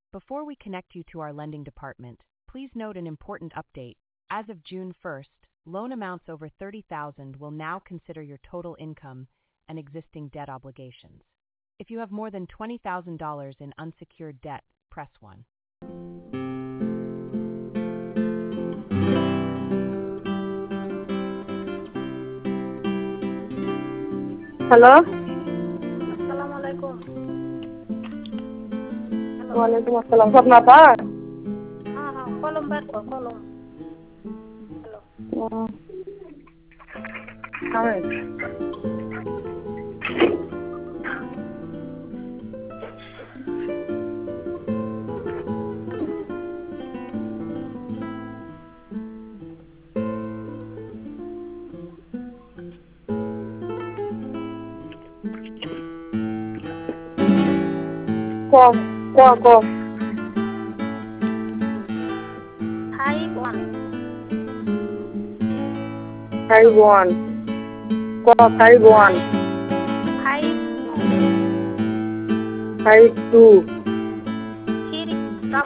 Before we connect you to our lending department, please note an important update. As of June 1st, loan amounts over $30,000 will now consider your total income and existing debt obligations. If you have more than $20,000 in unsecured debt, press 1. Hello? Assalamualaikum. Waalaikumsalam. Swapna pa? Kolom ba ko? Kolom. Hello. Ko. Taiwan. Hai. Taiwan. Taiwan. Taiwan.